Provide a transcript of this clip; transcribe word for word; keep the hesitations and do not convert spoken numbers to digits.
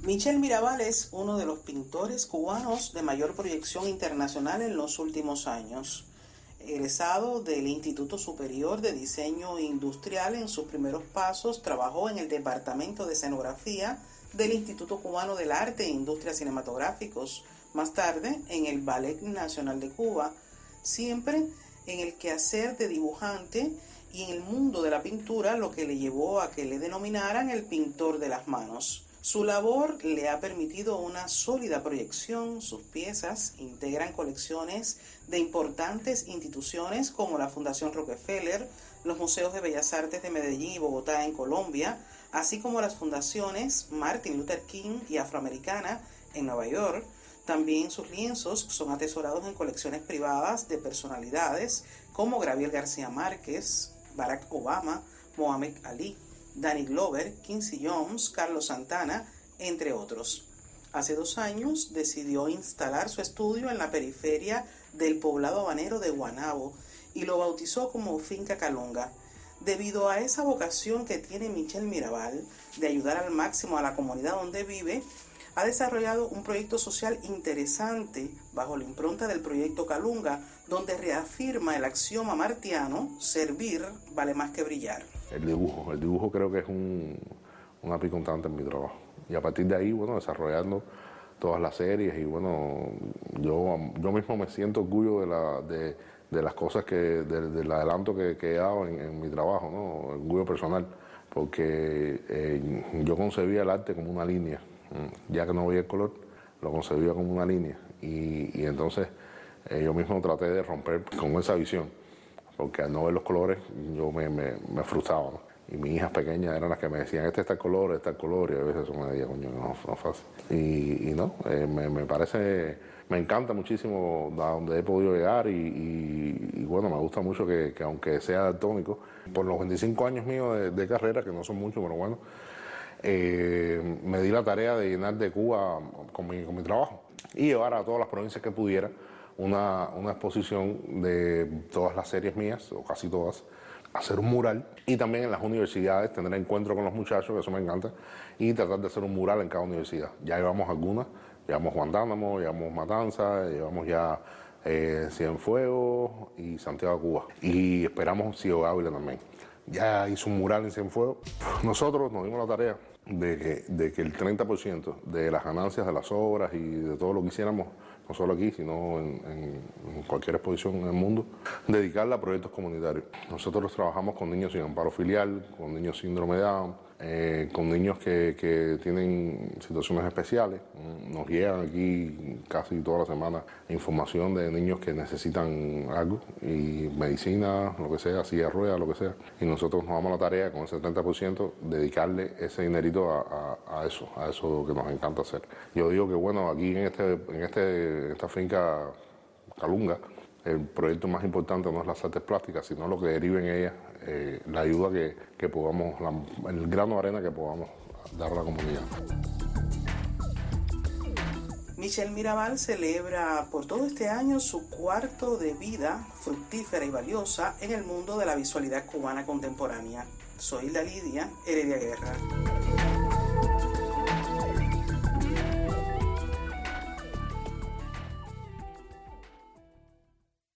Michel Mirabal es uno de los pintores cubanos de mayor proyección internacional en los últimos años. Egresado del Instituto Superior de Diseño Industrial, en sus primeros pasos trabajó en el Departamento de Escenografía del Instituto Cubano del Arte e Industrias Cinematográficos, más tarde en el Ballet Nacional de Cuba, siempre en el quehacer de dibujante y en el mundo de la pintura, lo que le llevó a que le denominaran el pintor de las manos. Su labor le ha permitido una sólida proyección. Sus piezas integran colecciones de importantes instituciones como la Fundación Rockefeller, los Museos de Bellas Artes de Medellín y Bogotá en Colombia, así como las fundaciones Martin Luther King y Afroamericana en Nueva York. También sus lienzos son atesorados en colecciones privadas de personalidades como Gabriel García Márquez, Barack Obama, Mohamed Ali, Danny Glover, Quincy Jones, Carlos Santana, entre otros. Hace dos años decidió instalar su estudio en la periferia del poblado habanero de Guanabo y lo bautizó como Finca Calunga. Debido a esa vocación que tiene Michel Mirabal de ayudar al máximo a la comunidad donde vive, ha desarrollado un proyecto social interesante bajo la impronta del proyecto Calunga, donde reafirma el axioma martiano: servir vale más que brillar. El dibujo, el dibujo creo que es un, una pica constante en mi trabajo. Y a partir de ahí, bueno, desarrollando todas las series y bueno, yo, yo mismo me siento orgullo de, la, de, de las cosas que, de, del adelanto que, que he dado en, en mi trabajo, ¿no? Orgullo personal, porque eh, yo concebía el arte como una línea. Ya que no veía el color, lo concebía como una línea y, y entonces eh, yo mismo traté de romper con esa visión, porque al no ver los colores yo me, me, me frustraba, ¿no? Y mis hijas pequeñas eran las que me decían, este está el color, este está el color, y a veces eso me decía, coño, no, no es fácil. Y, y no, eh, me, me parece, me encanta muchísimo a donde he podido llegar y, y, y bueno, me gusta mucho que, que aunque sea daltónico, por los veinticinco años míos de, de carrera, que no son muchos, pero bueno, Eh, me di la tarea de llenar de Cuba con mi, con mi trabajo y llevar a todas las provincias que pudiera una, una exposición de todas las series mías, o casi todas, hacer un mural y también en las universidades tener encuentro con los muchachos, que eso me encanta, y tratar de hacer un mural en cada universidad. Ya llevamos algunas, llevamos Guantánamo, llevamos Matanzas, llevamos ya eh, Cienfuegos y Santiago de Cuba, y esperamos Ciego Ávila también. Ya hizo un mural en Cienfuegos. Nosotros nos dimos la tarea de que, de que el treinta por ciento de las ganancias de las obras y de todo lo que hiciéramos, no solo aquí, sino en, en, en cualquier exposición en el mundo, dedicarla a proyectos comunitarios. Nosotros trabajamos con niños sin amparo filial, con niños síndrome de Down, eh, con niños que, que tienen situaciones especiales. Nos llegan aquí casi toda la semana información de niños que necesitan algo, y medicina, lo que sea, silla de ruedas, lo que sea. Y nosotros nos damos la tarea, con ese treinta por ciento, dedicarle ese dinerito a, a, a eso, a eso que nos encanta hacer. Yo digo que bueno, aquí en, este, en, este, en esta finca Calunga, el proyecto más importante no es las artes plásticas, sino lo que deriva en ellas, eh, la ayuda que, que podamos, la, el grano de arena que podamos dar a la comunidad. Michel Mirabal celebra por todo este año su cuarto de vida fructífera y valiosa en el mundo de la visualidad cubana contemporánea. Soy la Lidia Heredia Guerra.